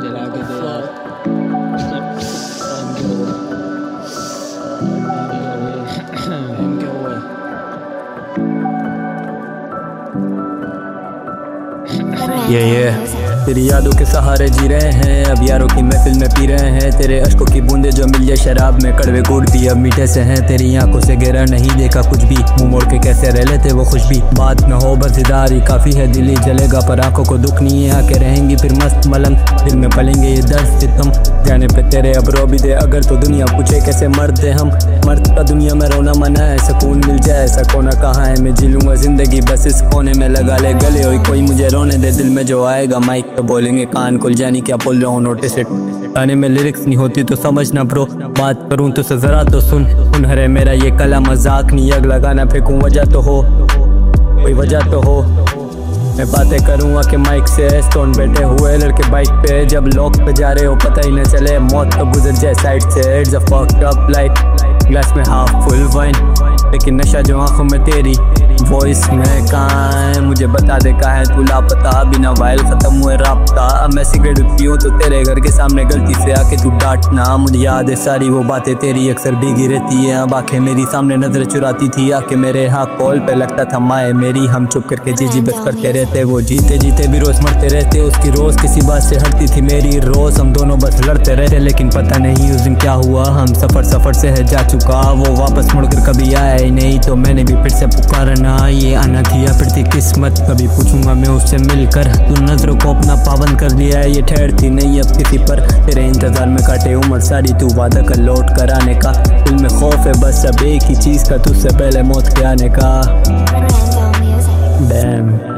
जला के दे यार। ये तेरी यादों के सहारे जी रहे हैं, अब यारों की महफिल में पी रहे हैं। तेरे अश्कों की बूंदे जो मिल जाए शराब में, कड़वे गुड़ भी अब मीठे से हैं। तेरी आंखों से गहरा नहीं देखा कुछ भी, मुंह मोड़ के कैसे रह लेते वो खुश भी। बात न हो बस इदारी काफी है, दिल ही जलेगा पर आंखों को दुख नहीं है। आके रहेंगी फिर मस्त मलंग, दिल में पलेंगे ये दर्द सितम। जाने पे तेरे अब रो भी दे अगर तो दुनिया पूछे कैसे मर्द है हम। मर्द का दुनिया में रोना मना है, सुकून मिल जाए ऐसा कोना कहाँ है। मैं जी लूंगा जिंदगी बस इस कोने में, लगा ले गले हो कोई मुझे रोने दे। दिल में जो आएगा माइक तो बोलेंगे कान खुल जानी क्या बोल रहा हूँ नोटिस इट। गाने में लिरिक्स नहीं होती तो समझना ब्रो, बात करूँ तो जरा तो सुन। है मेरा ये कला मजाक नहीं, अग लगाना फेंकूं वजह तो हो, कोई वजह तो हो। मैं बातें करूँगा कि माइक से स्टोन बैठे हुए लड़के बाइक पे, जब लॉक पे जा रहे हो पता ही न चले मौत तो गुजर जाए साइड से। It's a fucked up life, glass में हाफ फुल वाइन, लेकिन नशा जो आंखों में तेरी वॉइस में कहाँ है। मुझे बता दे कहाँ है तू लापता, बिना वायल खत्म हुए राब्ता। अब मैं सिगरेट पीऊँ तो तेरे घर के सामने गलती से आके तू डांटना। मुझे याद है सारी वो बातें तेरी अक्सर भीगी रहती है। अब आंखें मेरी सामने नजर चुराती थी आके मेरे, हाँ कॉल पे लगता था माए मेरी। हम चुप करके जी बस करते रहते, वो जीते जीते भी रोज मरते रहते। उसकी रोज किसी बात से हटती थी मेरी रोज, हम दोनों बस लड़ते रहते। लेकिन पता नहीं उस दिन क्या हुआ, हम सफर से है जा चुका वो, वापस मुड़कर कभी आया ही नहीं। तो मैंने भी फिर से पुकारा ना, ये आना थी या फिर थी किस्मत। कभी पूछूंगा मैं उससे मिलकर, तू नजरों को अपना पाबंद कर लिया है, ये ठहरती नहीं अब किसी पर। तेरे इंतजार में काटे उम्र सारी, तू वादा कर लौट कर आने का। दिल में खौफ है बस अब एक ही चीज का, तुझसे पहले मौत के आने का। Damn.